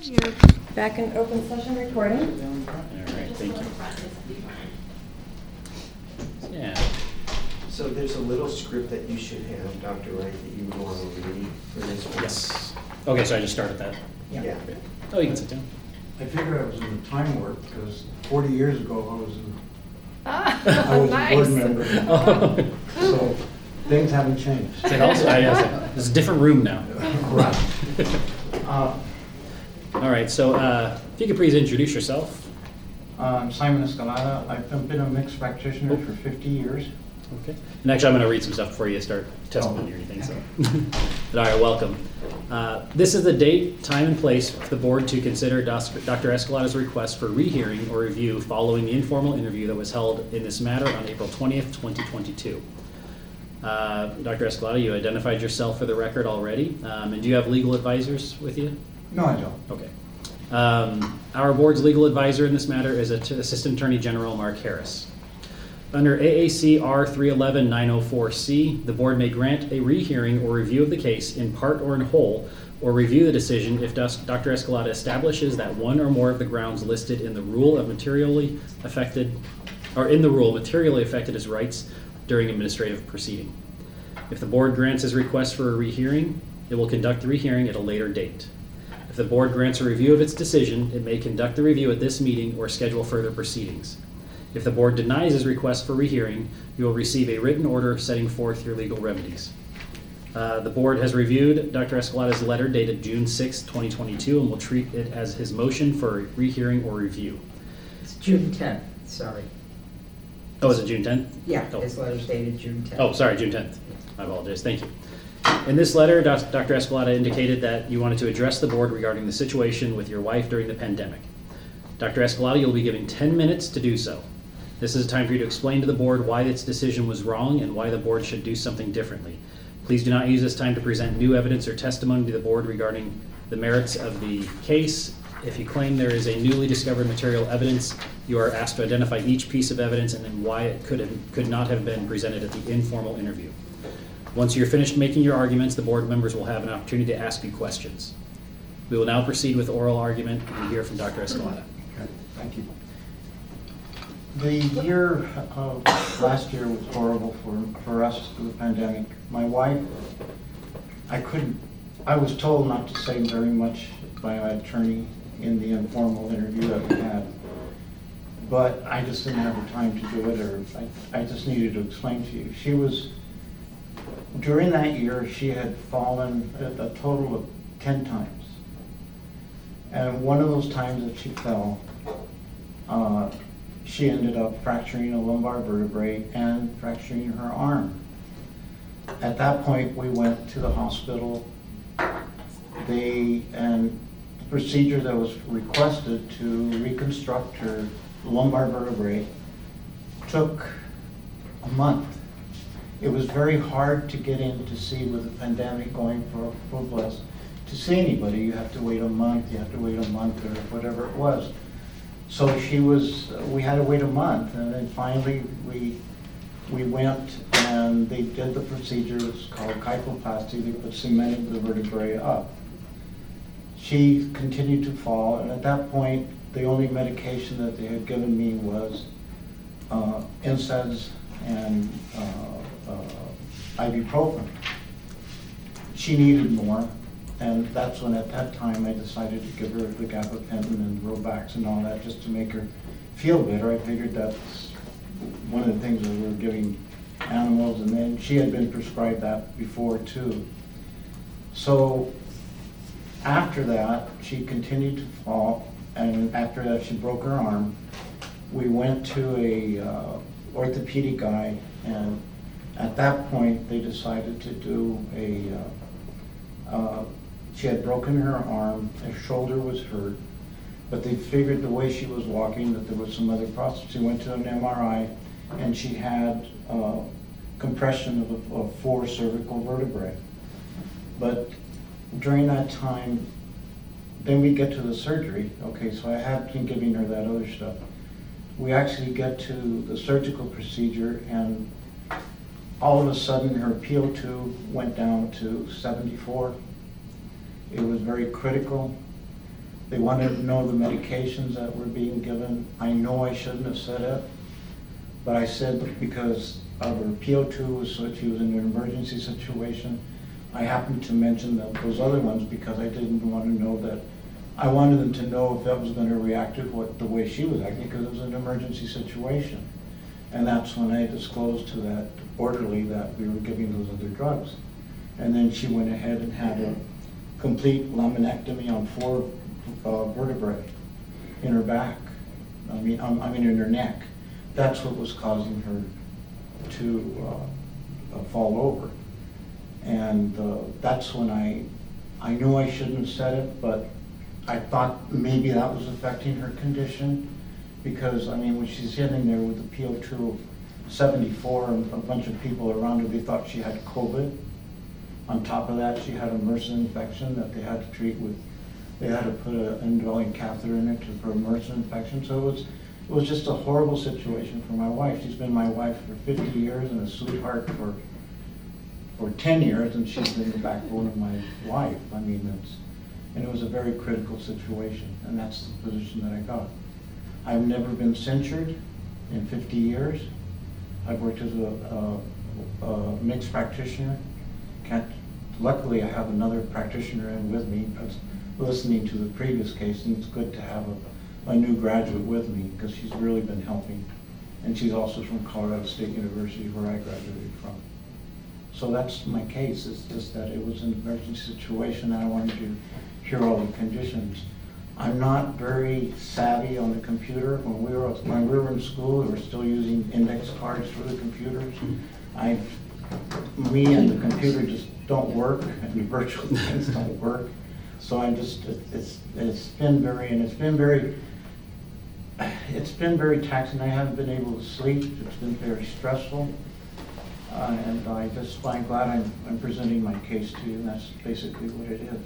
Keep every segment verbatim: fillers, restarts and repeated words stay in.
You're back in open session recording. All right, thank you. Yeah. So there's a little script that you should have, Doctor Wright, that you would want to read for this one. Yes. Okay, so I just started that. Yeah. Yeah. Oh, you can sit down. I figured I was in the time warp because forty years ago I was in, Ah, I was nice. a board member. Oh. So things haven't changed. It also, I, uh, it's a different room now. Right. Uh, All right, so uh, if you could please introduce yourself. I'm Simon Escalada. I've been a mixed practitioner for fifty years. Okay. And actually, I'm going to read some stuff before you start testimony or anything. So, but all right, welcome. Uh, this is the date, time, and place for the board to consider Doctor Escalada's request for rehearing or review following the informal interview that was held in this matter on April twentieth, twenty twenty-two. Uh, Doctor Escalada, you identified yourself for the record already, um, and do you have legal advisors with you? No, I don't. Okay. Um, our board's legal advisor in this matter is Assistant Attorney General Mark Harris. Under A A C R three eleven dash nine oh four C, the board may grant a rehearing or review of the case in part or in whole, or review the decision if Doctor Escalada establishes that one or more of the grounds listed in the rule of materially affected, or in the rule materially affected his rights during administrative proceeding. If the board grants his request for a rehearing, it will conduct the rehearing at a later date. If the board grants a review of its decision, it may conduct the review at this meeting or schedule further proceedings. If the board denies his request for rehearing, you will receive a written order setting forth your legal remedies. Uh, the board has reviewed Doctor Escalada's letter dated June sixth, twenty twenty-two, and will treat it as his motion for a rehearing or review. It's June tenth, sorry. Oh, is it June tenth? Yeah, Oh. his letter's dated June tenth. Oh, sorry, June tenth. I apologize. Thank you. In this letter, Doctor Escalada indicated that you wanted to address the board regarding the situation with your wife during the pandemic. Doctor Escalada, you'll be given ten minutes to do so. This is a time for you to explain to the board why its decision was wrong and why the board should do something differently. Please do not use this time to present new evidence or testimony to the board regarding the merits of the case. If you claim there is a newly discovered material evidence, you are asked to identify each piece of evidence and then why it could have, could not have been presented at the informal interview. Once you're finished making your arguments, the board members will have an opportunity to ask you questions. We will now proceed with oral argument and hear from Doctor Escalada. Okay, thank you. The year of last year was horrible for, for us through the pandemic. My wife, I couldn't, I was told not to say very much by my attorney in the informal interview that we had. But I just didn't have the time to do it, or I, I just needed to explain to you. She was, during that year, she had fallen a, a total of ten times. And one of those times that she fell, uh, she ended up fracturing a lumbar vertebrae and fracturing her arm. At that point, we went to the hospital. They, and the procedure that was requested to reconstruct her lumbar vertebrae took a month. It was very hard to get in to see, with the pandemic going for full blast, to see anybody. You have to wait a month, you have to wait a month, or whatever it was. So she was, we had to wait a month, and then finally we we went and they did the procedure. It's called kyphoplasty. They put cemented the vertebrae up. She continued to fall, and at that point, the only medication that they had given me was uh, N SAIDs and uh, uh, ibuprofen. She needed more. And that's when, at that time, I decided to give her the gabapentin and Robax and all that, just to make her feel better. I figured that's one of the things that we were giving animals, and then she had been prescribed that before too. So after that, she continued to fall, and after that, she broke her arm. We went to a uh, orthopedic guy, and at that point, they decided to do a. Uh, uh, She had broken her arm, her shoulder was hurt, but they figured the way she was walking that there was some other process. She went to an M R I, and she had uh, compression of, of four cervical vertebrae. But during that time, then we get to the surgery. Okay, so I had been giving her that other stuff. We actually get to the surgical procedure, and all of a sudden her P O two went down to seventy-four. It was very critical. They wanted to know the medications that were being given. I know I shouldn't have said it, but I said because of her P O two was such, she was in an emergency situation. I happened to mention that those other ones because I didn't want to know that, I wanted them to know if that was going to react to what, the way she was acting, because it was an emergency situation. And that's when I disclosed to that orderly that we were giving those other drugs. And then she went ahead and had a complete laminectomy on four uh, vertebrae in her back. I mean, um, I mean in her neck. That's what was causing her to uh, uh, fall over. And uh, that's when I, I knew I shouldn't have said it, but I thought maybe that was affecting her condition, because I mean, when she's sitting there with the P O two of seventy-four and a bunch of people around her, they thought she had COVID. On top of that, she had a MRSA infection that they had to treat with, they had to put an indwelling catheter in it to, for a MRSA infection. So it was, it was just a horrible situation for my wife. She's been my wife for fifty years and a sweetheart for, for ten years, and she's been the backbone of my life. I mean, it's, and it was a very critical situation, and that's the position that I got. I've never been censured in fifty years. I've worked as a, a, a mixed practitioner. Can't, luckily, I have another practitioner in with me. I was listening to the previous case, and it's good to have a, a new graduate with me, because she's really been helping. And she's also from Colorado State University, where I graduated from. So that's my case. It's just that it was an emergency situation, and I wanted to hear all the conditions. I'm not very savvy on the computer. When we were when we were in school, we were still using index cards for the computers. I, me and the computer just don't work, and the virtual things don't work. So I'm just it, it's it's been very and it's been very it's been very taxing. I haven't been able to sleep. It's been very stressful, uh, and I just I'm glad I'm I'm presenting my case to you. And that's basically what it is.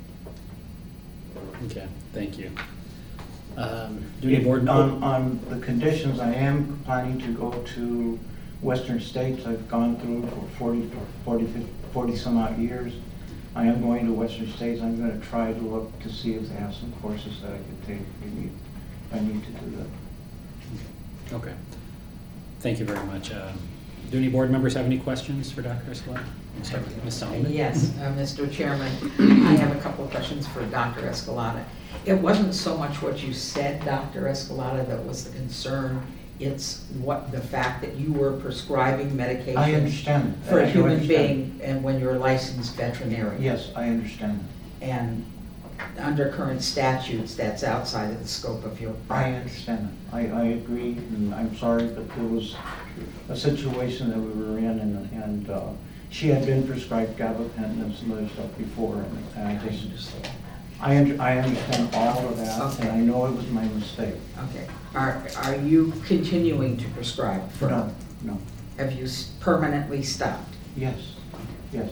Okay, thank you. Um, do any board On, on the conditions, I am planning to go to Western States. I've gone through for forty, forty, forty some odd years. I am going to Western States. I'm going to try to look to see if they have some courses that I could take if I need to do that. Okay, thank you very much. Um, do any board members have any questions for Doctor Escalante? We'll start with Miz Solomon. Yes, uh, Mister Chairman, I have a couple of questions for Doctor Escalante. It wasn't so much what you said, Doctor Escalante, that was the concern. It's what the fact that you were prescribing medication I understand. for I a do human understand. being, and when you're a licensed veterinarian. Yes, I understand. And under current statutes, that's outside of the scope of your I practice. understand. I, I agree, and I'm sorry, but there was a situation that we were in, and, and uh, she had been prescribed gabapentin and some other stuff before, and, and I just, I, under, I understand all of that, Okay. and I know it was my mistake. Okay. Are, are you continuing to prescribe for? No, no. Have you s- permanently stopped? Yes, yes.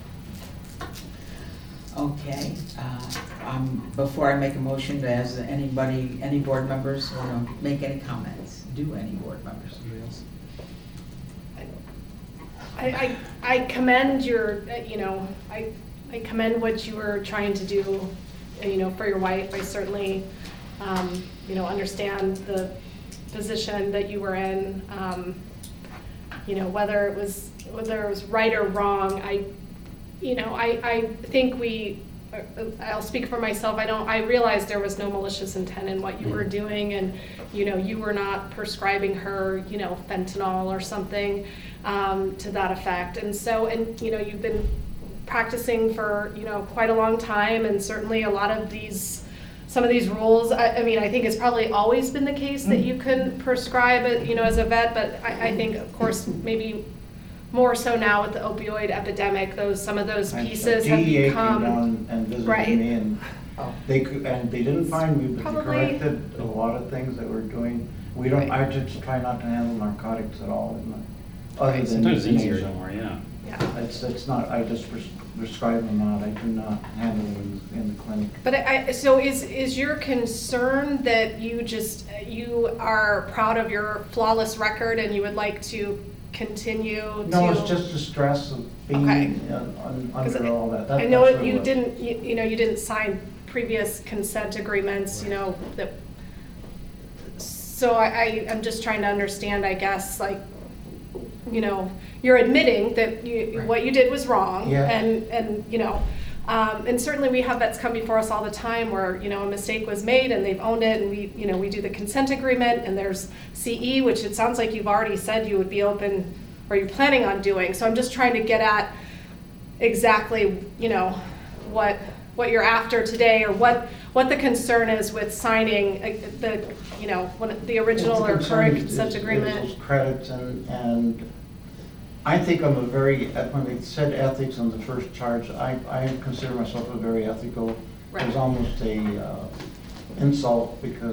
Okay. Uh, um, before I make a motion, does anybody, any board members want to make any comments? Do any board members? Somebody else? I, I, I commend your, uh, you know, I, I commend what you were trying to do, uh, you know, for your wife. I certainly, um, you know, understand the position that you were in. Um, you know, whether it was, whether it was right or wrong, I, you know, I, I think we, uh, I'll speak for myself, I don't, I realized there was no malicious intent in what you were doing, and, you know, you were not prescribing her, you know, fentanyl or something um, to that effect. And so, and, you know, you've been practicing for, you know, quite a long time, and certainly a lot of these, some of these rules, I, I mean, I think it's probably always been the case that you couldn't prescribe it, you know, as a vet, but I, I think, of course, maybe more so now with the opioid epidemic, those, some of those And pieces D have E A came become, down and visited right. me, and Oh. they could, and they didn't find me, but they Probably- corrected a lot of things that we're doing. We don't, Right. I just try not to handle narcotics at all, in my, other than Sometimes it's easier euthanasia. though, more, yeah. yeah. It's, it's not, I just pres- prescribe them out, I do not handle them in, in the clinic. But I, so is, is your concern that you just, you are proud of your flawless record and you would like to continue to? No, it's just the stress of being Okay. uh, un- 'Cause under all that. That- I know that's it- what you was. didn't, you, you know, you didn't sign previous consent agreements, you know, that, so I, I, I'm just trying to understand, I guess, like, you know, you're admitting that you, Right. what you did was wrong, Yeah. and, and, you know, um, and certainly we have vets come before us all the time where, you know, a mistake was made and they've owned it, and we, you know, we do the consent agreement, and there's C E, which it sounds like you've already said you would be open, or you're planning on doing, so I'm just trying to get at exactly, you know, what, what you're after today, or what, what the concern is with signing uh, the, you know, one, the original or The current concern is- consent is agreement. those credits, and, and I think I'm a very, when they said ethics on the first charge, I, I consider myself a very ethical. Right. It's almost a uh, insult, because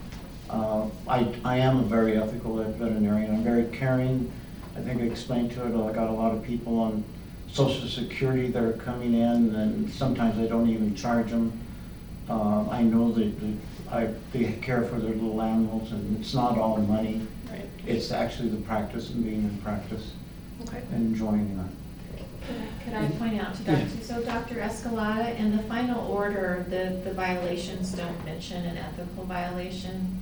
uh, I, I am a very ethical veterinarian. I'm very caring. I think I explained to it, I got a lot of people on Social Security that are coming in, and sometimes I don't even charge them. Uh, I know that, that I, they care for their little animals, and it's not all money. Right. It's actually the practice and being in practice Okay. and enjoying that. Could I point out to Doctor So Doctor Escalada, in the final order, the, the violations don't mention an ethical violation.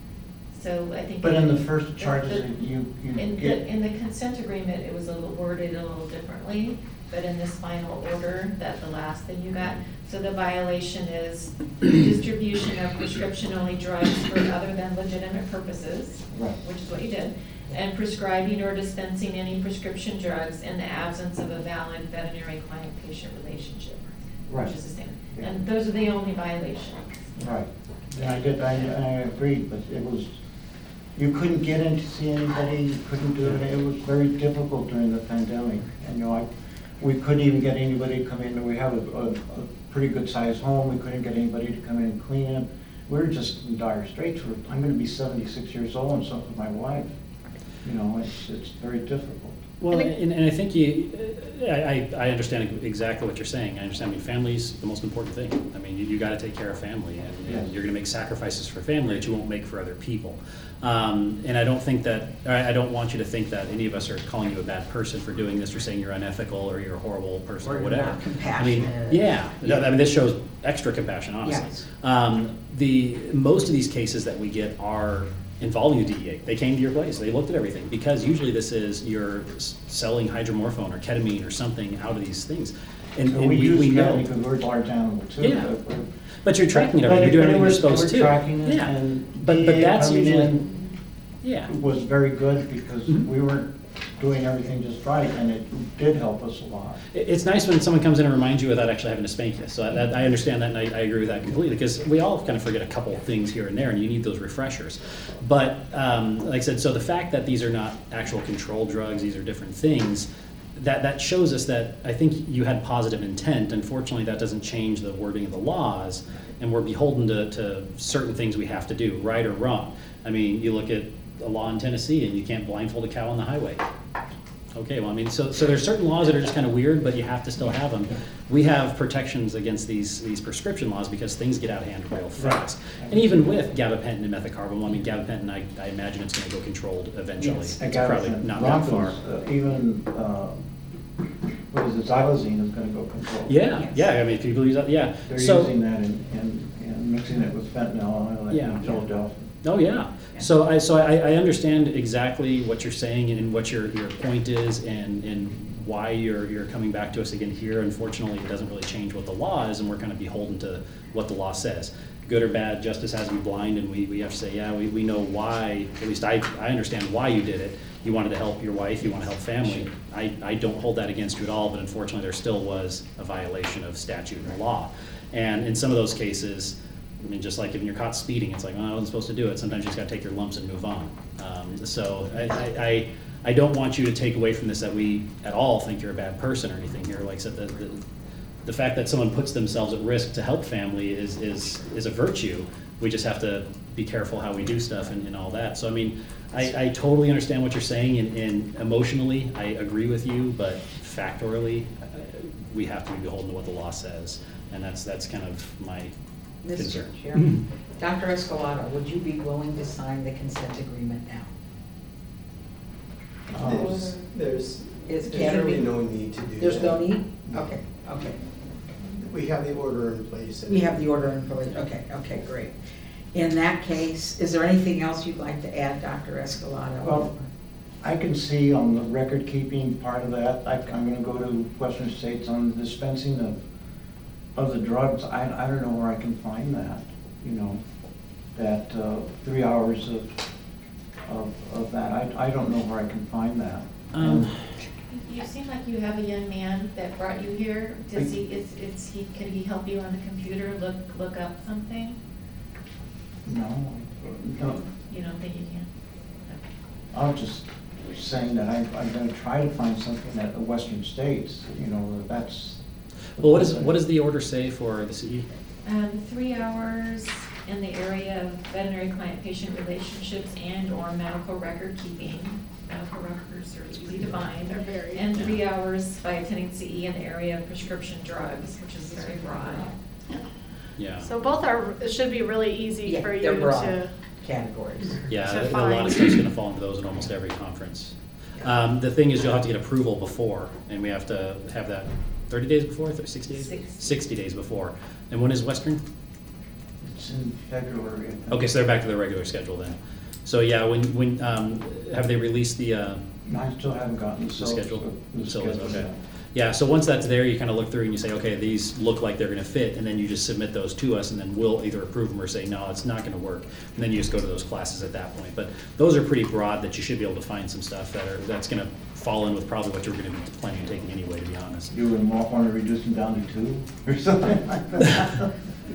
So I think. But in the first charges, the- you, you In the, get, in the consent agreement, it was a little worded a little differently, but in this final order, that the last thing you got, so the violation is distribution of prescription-only drugs for other than legitimate purposes, Right. which is what you did, and prescribing or dispensing any prescription drugs in the absence of a valid veterinary client-patient relationship, Right. which is the same. Yeah. And those are the only violations. right. And I did, I, I agreed, but it was, you couldn't get in to see anybody, you couldn't do it. It was very difficult during the pandemic. And, you know, I, we couldn't even get anybody to come in. We have a, a, a pretty good sized home. We couldn't get anybody to come in and clean it. We were just in dire straits. We're, I'm gonna be seventy-six years old, and so is my wife. You know, it's, it's very difficult. Well, And it- and, and I think you, I, I I understand exactly what you're saying. I understand, I mean, family's the most important thing. I mean, you, you gotta take care of family, and, and Yes. you're gonna make sacrifices for family that you won't make for other people. Um, and I don't think that, I, I don't want you to think that any of us are calling you a bad person for doing this, or saying you're unethical, or you're a horrible person, Or or you're whatever. not I compassionate. mean, yeah, I mean, this shows extra compassion, honestly. Yes. Um, the, most of these cases that we get are involving the D E A. They came to your place, they looked at everything, because usually this is, you're s- selling hydromorphone or ketamine or something out of these things. And, So and we we, use we know. that because we're a large animal too. Yeah. but we're- But you're tracking it, But everything, you're doing but it everything you're was- supposed we're to. tracking it, Yeah. and But, but D E A that's coming usually, in yeah. was very good, because Mhm. we weren't doing everything just right, and it did help us a lot. It- It's nice when someone comes in and reminds you without actually having to spank you. So I, that, I understand that, and I, I agree with that completely, because we all kind of forget a couple of things here and there, and you need those refreshers. But um, like I said, so the fact that these are not actual controlled drugs, these are different things, that, that shows us that I think you had positive intent. Unfortunately, that doesn't change the wording of the laws, and we're beholden to, to certain things we have to do, right or wrong. I mean, you look at a law in Tennessee, and you can't blindfold a cow on the highway. Okay, well, I mean, so, so there's certain laws that are just kind of weird, but you have to still have them. We have protections against these, these prescription laws, because things get out of hand real fast. And even with gabapentin and methocarbamol, I mean, gabapentin, I, I imagine it's gonna go controlled eventually. It's I got probably it. not that far. Broncos, uh, Even, uh, what is it, xylazine is gonna go controlled. Yeah, yeah, I mean, people use that, yeah. They're So- using that and, and, and mixing it with fentanyl, like Yeah. in Philadelphia. Oh, yeah. So I, so I, I understand exactly what you're saying and what your, your point is, and, and why you're, you're coming back to us again here. Unfortunately, it doesn't really change what the law is, and we're kind of beholden to what the law says. Good or bad, justice has to be blind, and we, we have to say, yeah, we, we know why, at least I, I understand why you did it. You wanted to help your wife, you want to help family. I, I don't hold that against you at all, but unfortunately, there still was a violation of statute and law. And in some of those cases, I mean, just like if you're caught speeding, it's like, well, I wasn't supposed to do it. Sometimes you just gotta take your lumps and move on. Um, so I, I, I, I don't want you to take away from this that we at all think you're a bad person or anything here. Like I said, the, the, the fact that someone puts themselves at risk to help family is, is, is a virtue. We just have to be careful how we do stuff and, and all that. So I mean, I, I totally understand what you're saying, and, and emotionally, I agree with you, but factorially, uh, we have to be beholden to what the law says. And that's, that's kind of my Mister concern. Chairman, Doctor Escalada, would you be willing to sign the consent agreement now? There's, there's, Is there's really Kennedy- no need to do that. There's no need? Okay, okay. We have the order in place. We have the order in place, okay, okay, great. In that case, is there anything else you'd like to add, Doctor Escalado? Well, I can see on the record keeping part of that, I, I'm gonna go to Western States on the dispensing of, of the drugs. I, I don't know where I can find that, you know, that, uh, three hours of, of, of that. I, I don't know where I can find that. Um, You seem like you have a young man that brought you here. Does he, is, is he, can he help you on the computer, look, look up something? No, no, You don't think you can? I was just saying that I, I'm gonna try to find something at the Western States, you know, that's. Well, what is, what does the order say for the C E? Um, three hours in the area of veterinary client-patient relationships and or medical record keeping. Medical records are easy to find. They're very, And three yeah. hours by attending C E in the area of prescription drugs, which is very broad. Yeah. So both are, it should be really easy Yeah, for you they're broad to, categories. Yeah, to a a lot find. of stuff's gonna fall into those in almost every conference. Um, the thing is, you'll have to get approval before, and we have to have that thirty days before, Th- sixty days? Sixty. Sixty days before. And when is Western? It's in February, I think. Okay, so they're back to their regular schedule then. So yeah, when, when, um, have they released the, uh, No, I still haven't gotten the the syllabus. schedule? the Syllabus, schedule okay. yet. Yeah, so once that's there, you kind of look through and you say, okay, these look like they're gonna fit, and then you just submit those to us, and then we'll either approve them or say, no, it's not gonna work. And then you just go to those classes at that point. But those are pretty broad that you should be able to find some stuff that are, that's gonna fall in with probably what you're gonna be planning on taking anyway, to be honest. You would want to reduce them down to two or something like that?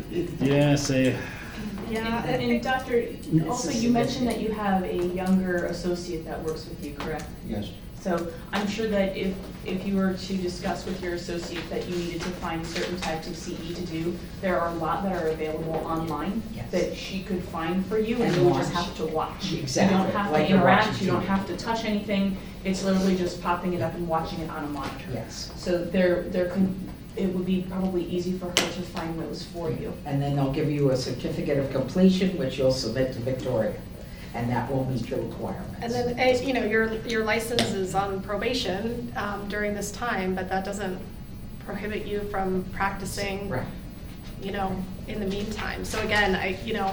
Yeah, say, yeah. And, and Doctor, It's also a you mentioned that you have a younger associate that works with you, correct? Yes. So I'm sure that if, if you were to discuss with your associate that you needed to find certain types of C E to do, there are a lot that are available online Yes. that she could find for you, and And you would just watch. have to watch. Exactly, You don't have like to you're interact, watching you don't T V. have to touch anything, it's literally just popping it up and watching it on a monitor. Yes. So there, there could, it would be probably easy for her to find those for you. And then they'll give you a certificate of completion, which you'll submit to Victoria, and that will meet your requirements. And then, eh, you know, your, your license is on probation um, during this time, but that doesn't prohibit you from practicing, Right. you know, in the meantime. So again, I, you know,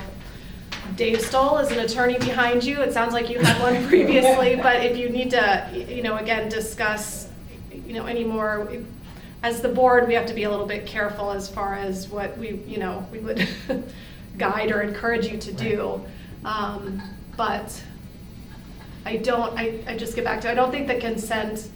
Dave Stoll is an attorney behind you. It sounds like you had one previously, but if you need to, you know, again, discuss, you know, any more, as the board, we have to be a little bit careful as far as what we, you know, we would guide or encourage you to do. Um, But I don't, I, I just get back to, I don't think the consent,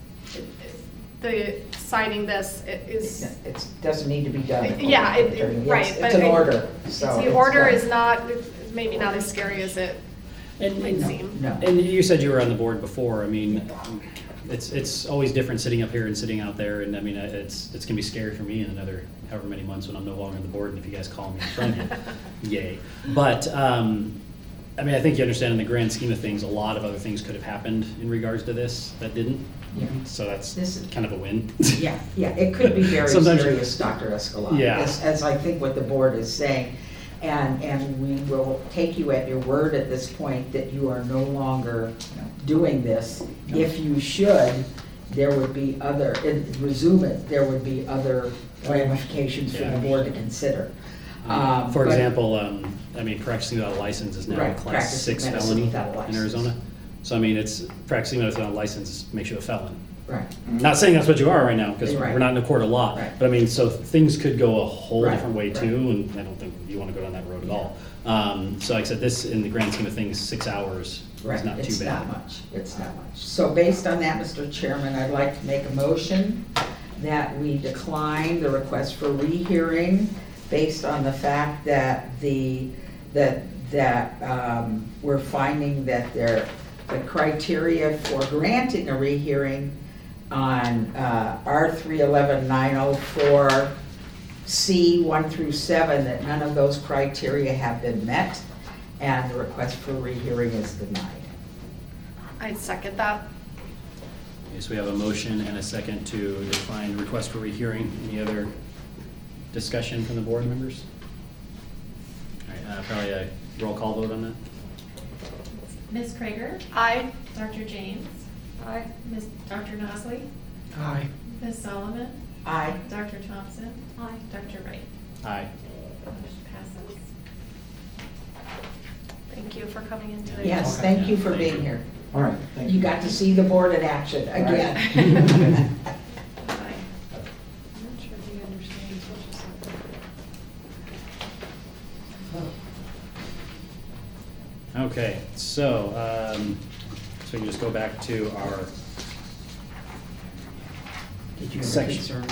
the signing this is, It doesn't need to be done. Yeah, it- it- It's- right, but It's an it- order, so. the it's order done. is not, maybe not as scary as it and, might No, seem. No. and you said you were on the board before. I mean, it's, it's always different sitting up here and sitting out there, and I mean, it's, it's gonna be scary for me in another however many months when I'm no longer on the board, and if you guys call me in front of you, yay. But, um, I mean, I think you understand in the grand scheme of things, a lot of other things could have happened in regards to this that didn't. Yeah. So that's This is- kind of a win. Yeah, yeah, it could be very Sometimes- serious, Doctor Escalante, Yeah. as, as I think what the board is saying. And, and we will take you at your word at this point that you are no longer doing this. If you should, there would be other, and resume it, there would be other ramifications for the Yeah. board to consider. Um, For but- example, um, I mean, practicing without a license is now a Right, class practicing six medicine felony without a in license. Arizona. So I mean, it's, practicing medicine without a license makes you a felon. Right, Not saying that's what you are right now, because Right. we're not in a court of law. Right. But I mean, so things could go a whole Right, different way right. too, and I don't think you want to go down that road at all. Um, so like I said, this, in the grand scheme of things, six hours is right, not too it's not bad. much, it's not much. So based on that, Mister Chairman, I'd like to make a motion that we decline the request for rehearing based on the fact that the, that, that um, we're finding that there, the criteria for granting a rehearing on uh, R three eleven nine oh four C one through seven, that none of those criteria have been met, and the request for rehearing is denied. I'd second that. Okay, so we have a motion and a second to decline request for rehearing. Any other discussion from the board members? All right, uh, probably a roll call vote on that. Miz Krager? Aye. Doctor James? Aye. Miz Doctor Nosley? Aye. Miz Solomon? Aye. Doctor Thompson? Aye. Doctor Wright? Aye. Motion passes. Thank you for coming in today. Yes, Okay. thank you for being here. All right, thank you. You got to see the board in action again. Bye. I'm not sure if he understands what you said. Okay, so, um, so you just go back to our, Did you have a Section. concern?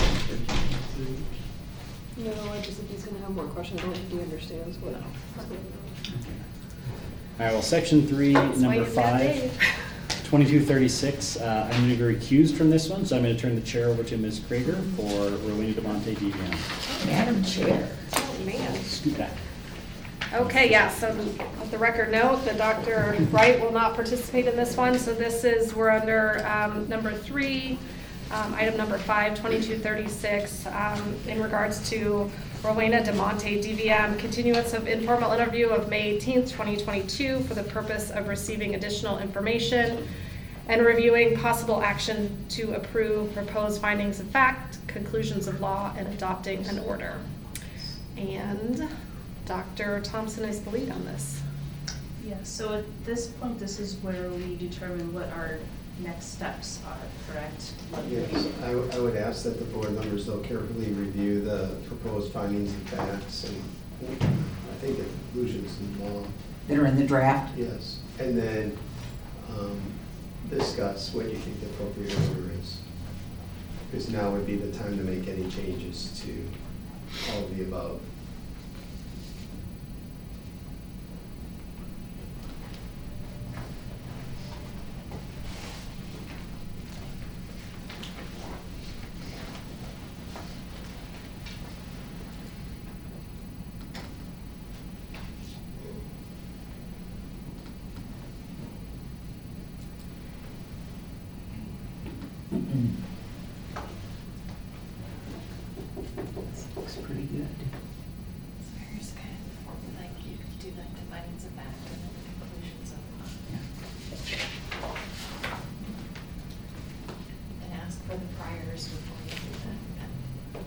No, I just think he's gonna have more questions. I don't think he understands what. all right, well, section three, That's why number you've got five, Dave. twenty-two thirty-six, uh, I'm going to be recused from this one, so I'm going to turn the chair over to Miz Krieger for Rowena DeMonte D V M. Madam Chair. Oh, man. Scoot back. Okay, yeah, so let the record note that Doctor Wright will not participate in this one. So this is, we're under um, number three, um, item number five, twenty-two thirty-six, um, in regards to Rowena DeMonte, D V M, continuance of informal interview of May eighteenth, twenty twenty-two for the purpose of receiving additional information and reviewing possible action to approve proposed findings of fact, conclusions of law, and adopting an order. And Doctor Thompson is the lead on this. Yeah, so at this point, this is where we determine what our next steps are, correct? What we- Yes, I, w- I would ask that the board members though carefully review the proposed findings and facts and I think conclusions in law. That are in the draft? Yes, and then um, discuss what you think the appropriate order is. Because now would be the time to make any changes to all of the above. Looks pretty good. So here's kind of, like, you could do like the findings of fact and then the conclusions of law. And ask for the priors before you do that.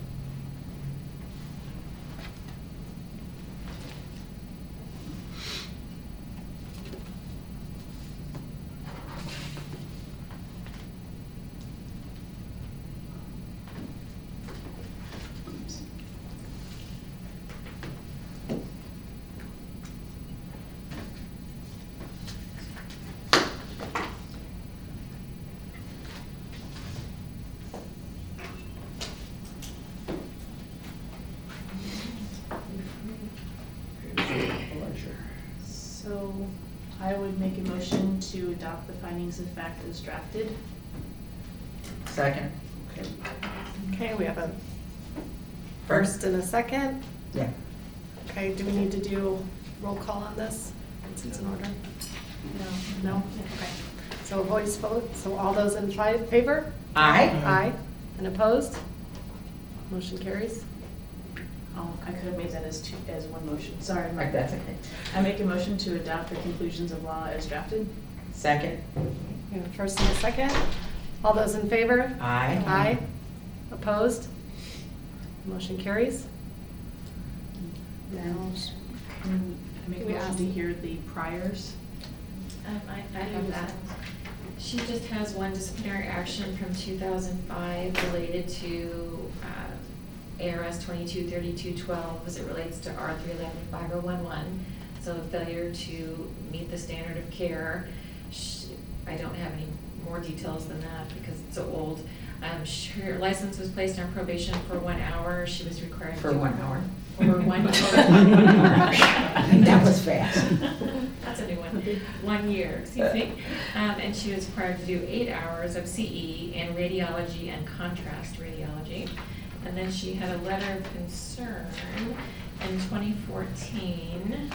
Pleasure. So I would make a motion to adopt the findings of fact as drafted. Second? Okay. Okay, we have a first and a second. Yeah. Okay, do we need to do roll call on this, since it's in order? No. No? Okay. So a voice vote, so all those in fi- favor? Aye? Aye. And opposed? Motion carries. Oh, I could have made that as two, as one motion, sorry. my Right, bad. that's okay. I make a motion to adopt the conclusions of law as drafted. Second? We have a first and a second. All those in favor? Aye? Aye. Opposed? Motion carries. Now, Can I make a Can we motion ask- to hear the priors? Um, I, I have that. She just has one disciplinary action from two thousand five related to, uh, A R S twenty-two thirty-two twelve as it relates to R three eleven five oh one one. So failure to meet the standard of care. She, I don't have any more details than that because it's so old. Um, sh- her license was placed on probation for one hour. She was required to. For one hour. For one year. That was fast. That's a new one. One year, excuse me. Um, and she was required to do eight hours of C E and radiology and contrast radiology. And then she had a letter of concern in twenty fourteen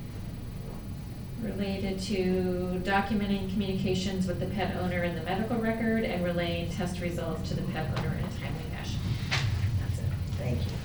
related to documenting communications with the pet owner in the medical record and relaying test results to the pet owner in a timely fashion. That's it. Thank you.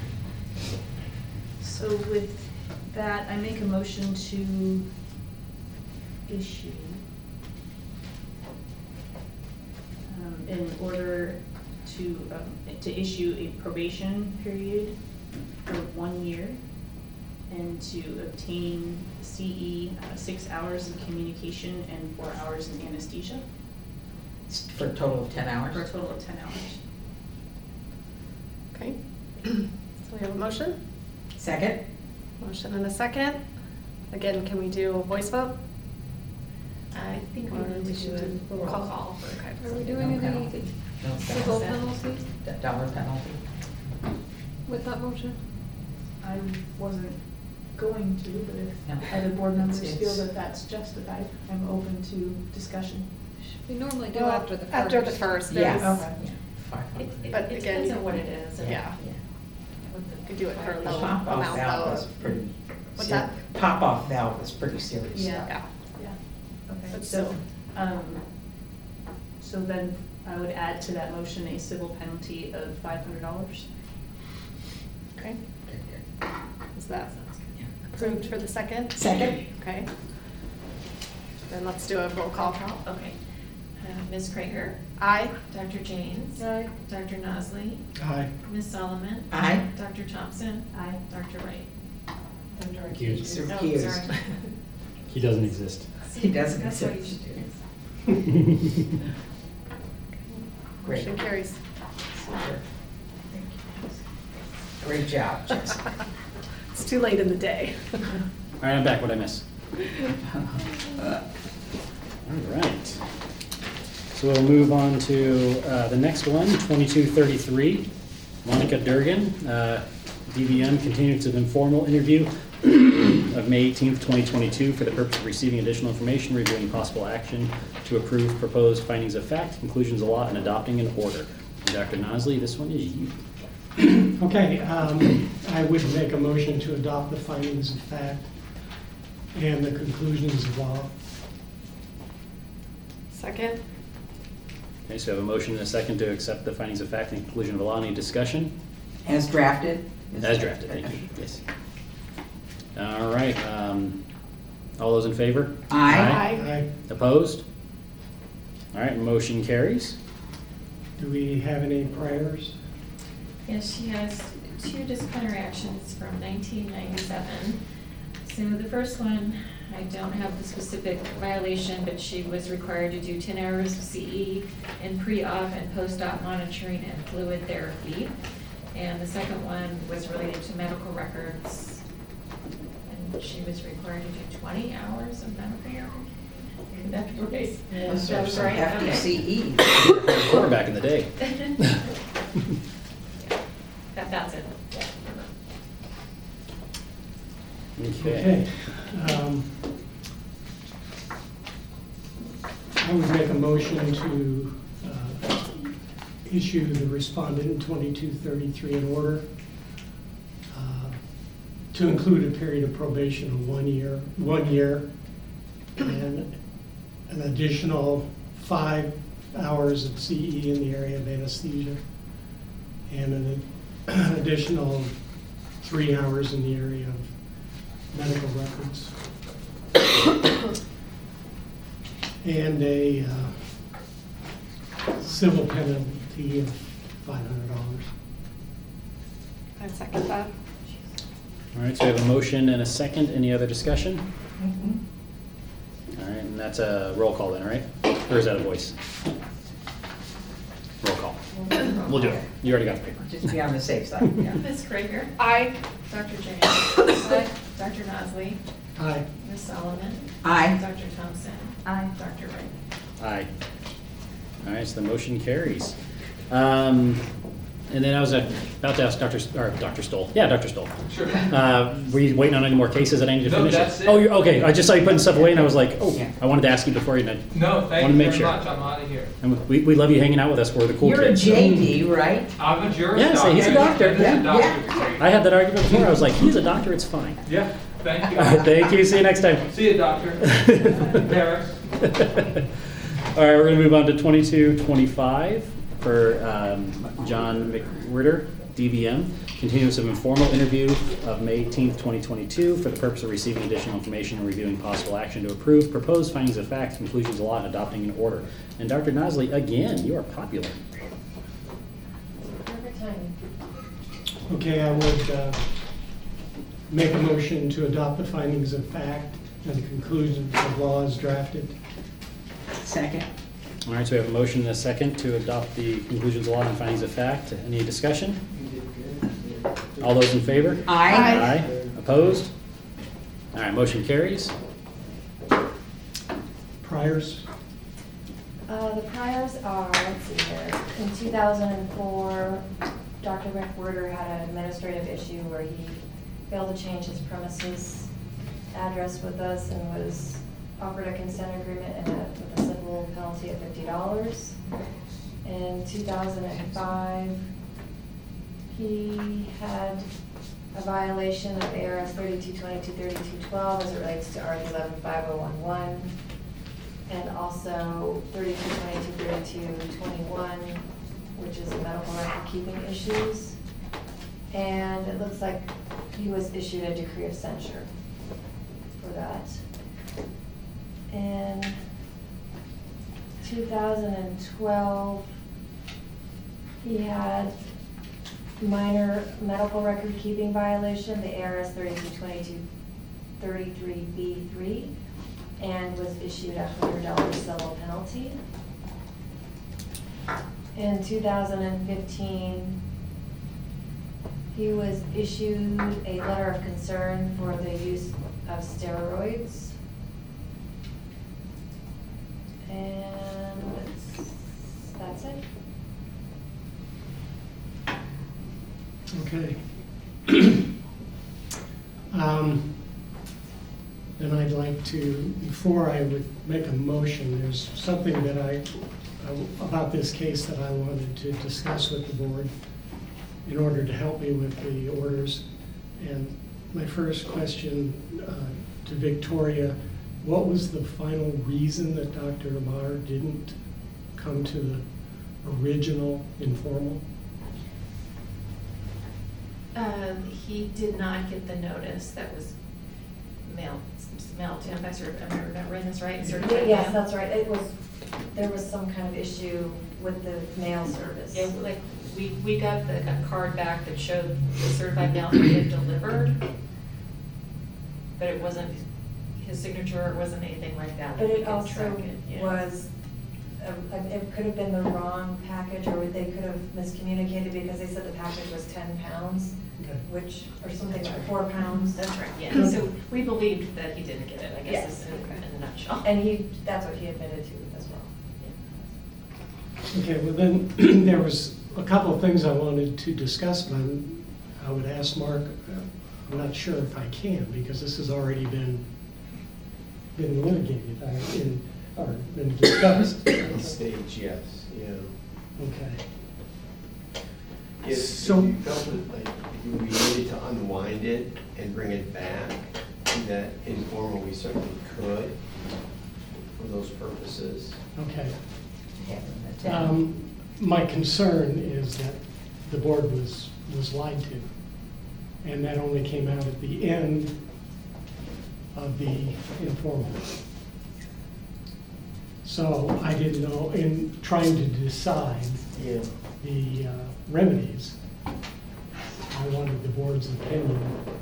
So with that, I make a motion to issue um, in order to, um, to issue a probation period for one year and to obtain C E, uh, six hours in communication and four hours in anesthesia For a total of ten hours? for a total of ten hours. Okay. So we have a motion? Second? Motion and a second. Again, can we do a voice vote? I think we Or need we to do should a do roll roll call. call for Okay. Are we No doing any penalty? No civil penalty? penalty D- Dollar penalty? with that motion? I wasn't going to, but No. if other board members It's- feel it's- that that's justified, I'm open to discussion. We normally do Well, after the first. After the first, Yeah. yes. Okay. Yeah, five It, hundred. it But it again, depends you- on what it is. and Yeah. Yeah. what the- Could do it for a The low pop-off amount valve though. is pretty. What's ser- that? Pop-off valve is pretty serious. Yeah. Yeah. Yeah, okay, But so, still. um, so then I would add to that motion a civil penalty of five hundred dollars. Okay. Okay. Is that Yeah. approved for the second? Second? Okay. Then let's do a roll call. Okay. Uh, Miz Krieger, Aye. Doctor James. Aye. Doctor Nosley, Aye. Miz Solomon. Aye. Doctor Thompson. Aye. Doctor Wright. Accused. You're Oh, accused. sorry. He doesn't exist. He doesn't That's what you exist. should do. Great. Motion carries. Super. Great job, Jessica. It's too late in the day. All right, I'm back. What'd I miss? All right. So we'll move on to uh, the next one, twenty-two thirty-three. Monica Durgan, uh, D B M, continuance of informal interview of May eighteenth, twenty twenty-two for the purpose of receiving additional information, reviewing possible action to approve proposed findings of fact, conclusions of law, and adopting an order. And Doctor Nosley, this one is you. Okay, um, I would make a motion to adopt the findings of fact and the conclusions of law. Second? Okay, so we have a motion and a second to accept the findings of fact and conclusion of law. Any discussion? As drafted? As drafted, thank you. Yes. All right, um, all those in favor? Aye. Aye. Opposed? All right, motion carries. Do we have any priors? Yes, she has two disciplinary actions from nineteen ninety-seven. So the first one, I don't have the specific violation, but she was required to do ten hours of C E in pre-op and post-op monitoring and fluid therapy. And the second one was related to medical records. And she was required to do twenty hours of medical records. That's right. Those are That's some right, hefty okay. C E. We're back in the day. That, that's it. Okay. Okay. um, I would make a motion to uh, issue the respondent in twenty-two thirty-three an order uh, to include a period of probation of one year, one year, and an additional five hours of C E in the area of anesthesia, and an an additional three hours in the area of medical records. And a uh, civil penalty of five hundred dollars. I second that. All right, so we have a motion and a second. Any other discussion? Mhm. All right, and that's a roll call then, right? Or is that a voice? Roll call. We'll do it. You already got the paper. Just be on the safe side, yeah. Miz Krieger, Aye. Doctor James. Aye. Doctor Nosley, Aye. Miz Solomon, Aye. Doctor Thompson. Aye. Doctor Wright. Aye. All right, so the motion carries. Um, And then I was uh, about to ask Doctor S- or Doctor Stoll. Yeah, Doctor Stoll. Sure. Uh, Were you waiting on any more cases that I need to No, finish? that's it. Oh, you're, okay. I just saw you putting stuff away and I was like, oh, Yeah. I wanted to ask you before you did. No, Wanna thank you make very sure. much. I'm out of here. And we, we love you hanging out with us. We're the cool You're a kids. J D, right? I'm a juris Yeah, so doctor. he's a doctor. This is Yeah, a doctorate yeah. degree. I had that argument before. I was like, he's a doctor. It's fine. Yeah, thank you. All right, thank you. See you next time. See you, doctor. Paris. All right, we're going to move on to twenty-two twenty-five for um, John McWhirter, D B M. Continuance of informal interview of May eighteenth, twenty twenty-two for the purpose of receiving additional information and reviewing possible action to approve proposed findings of fact, conclusions of law, and adopting an order. And Doctor Nosley, again, you are popular. time. Okay, I would uh, make a motion to adopt the findings of fact and the conclusions of law as drafted. Second. All right, so we have a motion and a second to adopt the conclusions of law and findings of fact. Any discussion? All those in favor? Aye. Aye. Opposed? All right, motion carries. Priors? Uh, the priors are, let's see here, in two thousand four, Doctor Rick Werder had an administrative issue where he failed to change his premises address with us and was offered a consent agreement and a, with a civil penalty of fifty dollars. In two thousand five, he had a violation of A R S thirty-two twenty-two, thirty-two twelve as it relates to R eleven five oh one one. And also thirty-two twenty-two, thirty-two twenty-one, which is medical record keeping issues. And it looks like he was issued a decree of censure for that. In two thousand twelve, he had minor medical record keeping violation, the A R S thirty-two twenty-two, thirty-three B three. And was issued a one hundred dollar civil penalty. In two thousand fifteen, he was issued a letter of concern for the use of steroids. And that's, that's it. Okay. um, Then I'd like to, before I would make a motion, there's something that I, I- about this case that I wanted to discuss with the board in order to help me with the orders. And my first question uh, to Victoria, what was the final reason that Doctor Amar didn't come to the original informal? Uh, he did not get the notice that was mailed, mailed to him, by cert- am I remembering this right? Certified Yes, mail? that's right. It was, there was some kind of issue with the mail service. Yeah, like, we, we got the, a card back that showed the certified mail had been delivered, but it wasn't his signature, it wasn't anything like that. But We it could also track it, yeah. was, um, it could have been the wrong package, or they could have miscommunicated because they said the package was ten pounds, Okay. which, or something like four pounds. That's right, yeah. So we believed that he didn't get it, I guess, Yes, is in, okay. in a nutshell. And he, that's what he admitted to as well. Okay, well then, there was a couple of things I wanted to discuss, but I'm- I would ask Mark, uh, I'm not sure if I can, because this has already been, been litigated, uh, in, or been discussed. At stage, yes, yeah. Okay. If if So- you felt that, like, if we needed to unwind it and bring it back to that informal, we certainly could for those purposes. Okay. Having the ten. Um, My concern is that the board was, was lied to. And that only came out at the end of the informal. So I didn't know, in trying to decide Yeah. the uh, remedies, I wanted the board's opinion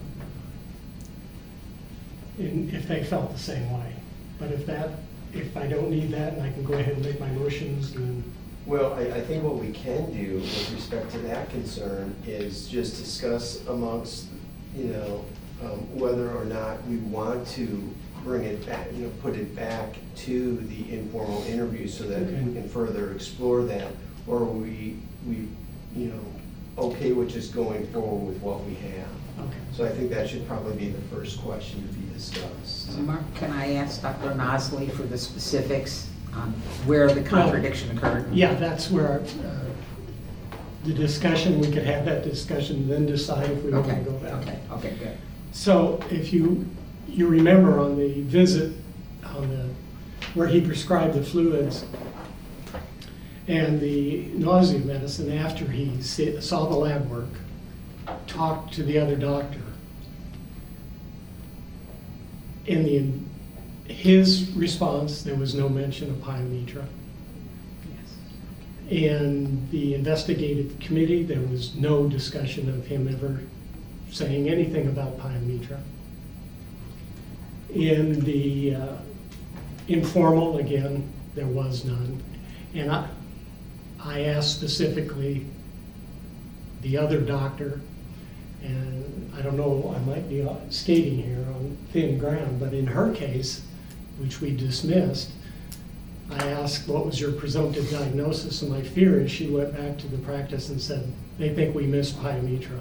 in, if they felt the same way. But if that, if I don't need that and I can go ahead and make my motions, then, Well, I, I think what we can do with respect to that concern is just discuss amongst, you know, um, whether or not we want to bring it back, you know, put it back to the informal interview so that Okay. we can further explore that, or we, we, you know, okay with just going forward with what we have. okay. So I think that should probably be the first question to be discussed. Mark, can I ask Doctor Nosley for the specifics on where the contradiction occurred? Yeah, that's where, uh, the discussion, we could have that discussion, then decide if we want to Okay, go back. okay, okay, good. So if you, you remember on the visit, on the, where he prescribed the fluids and the nausea medicine after he sa- saw the lab work, talked to the other doctor. In the, his response, there was no mention of pyometra. Yes. In the investigative committee, there was no discussion of him ever saying anything about pyometra. In the uh, informal, again, there was none. And I, I asked specifically the other doctor, and I don't know, I might be skating here on thin ground, but in her case, which we dismissed, I asked, what was your presumptive diagnosis? And my fear is she went back to the practice and said, they think we missed pyometra.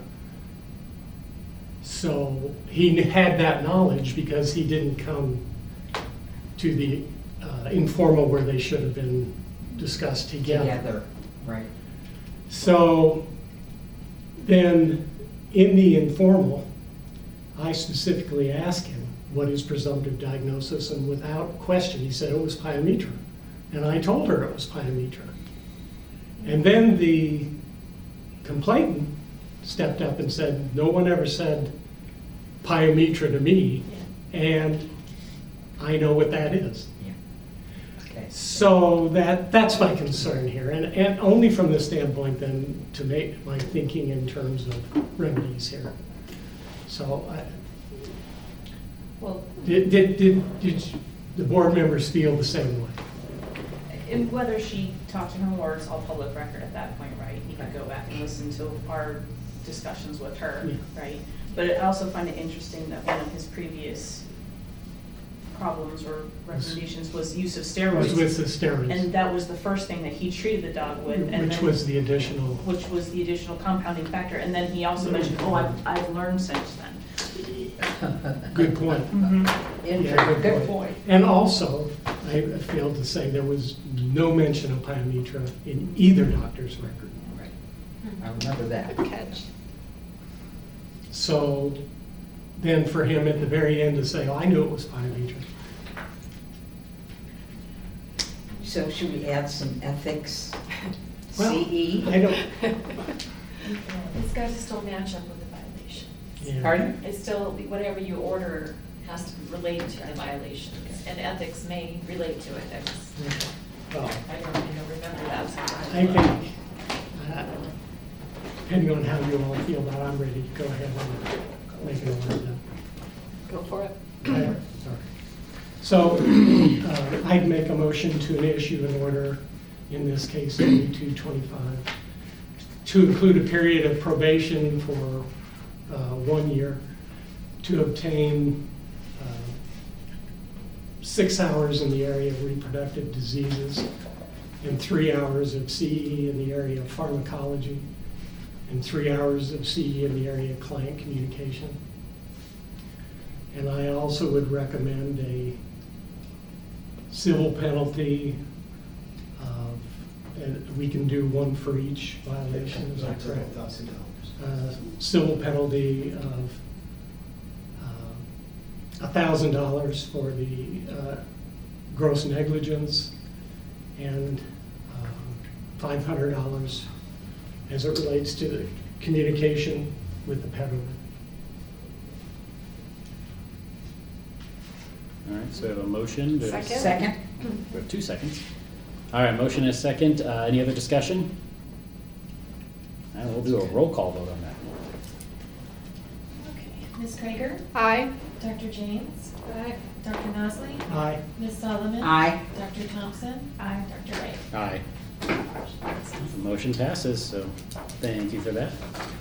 So he had that knowledge because he didn't come to the uh, informal where they should have been discussed together. Together, right. So then in the informal, I specifically asked him what his presumptive diagnosis, and without question, he said it was pyometra. And I told her it was pyometra. And then the complainant stepped up and said, no one ever said pyometra to me, and I know what that is. Yeah. Okay. So that, that's my concern here, and, and only from the standpoint then to make my thinking in terms of remedies here. So I, Well, did, did, did, did the board members feel the same way? And whether she talked to him or it's all public record at that point, right? He could go back and listen to our discussions with her, Yeah. right? But I also find it interesting that one of his previous problems or recommendations was use of It steroids. was with the steroids, And that was the first thing that he treated the dog with. and which then- was the additional. Which was the additional compounding factor. And then he also mentioned, oh, I've, I've learned since then. Good point. Interesting, Yeah, good good point. point. And also, I failed to say there was no mention of pyometra in either doctor's record. Right. I remember that. Good catch. So then for him at the very end to say, oh, I knew it was pyometra. So should we add some ethics, Well, C E? I don't, It's got to still match up with the violation. yeah. Pardon? It's still, whatever you order has to relate to the violations, and ethics may relate to it. I was- Well, I don't even remember that. I think, uh, depending on how you all feel about it, I'm ready to go ahead and make an order then. Go for it. Okay, sorry. So uh, I'd make a motion to issue an order, in this case twenty-two twenty-five, to include a period of probation for uh, one year to obtain uh, six hours in the area of reproductive diseases and three hours of C E in the area of pharmacology and three hours of C E in the area of client communication. And I also would recommend a civil penalty of, and we can do one for each violation, is that correct? thousand dollars. Uh, Civil penalty of a thousand dollars for the uh, gross negligence and um, five hundred dollars as it relates to the communication with the pet owner. All right, so we have a motion. Do we have a Second. Second? We have two seconds. All right, motion is second. Uh, Any other discussion? All right, we'll do a roll call vote on that. okay. Miz Krieger? Aye. Doctor James? Aye. Doctor Nosley? Aye. Miz Solomon? Aye. Doctor Thompson? Aye. Doctor Wright? Aye. The motion passes, so thank you for that.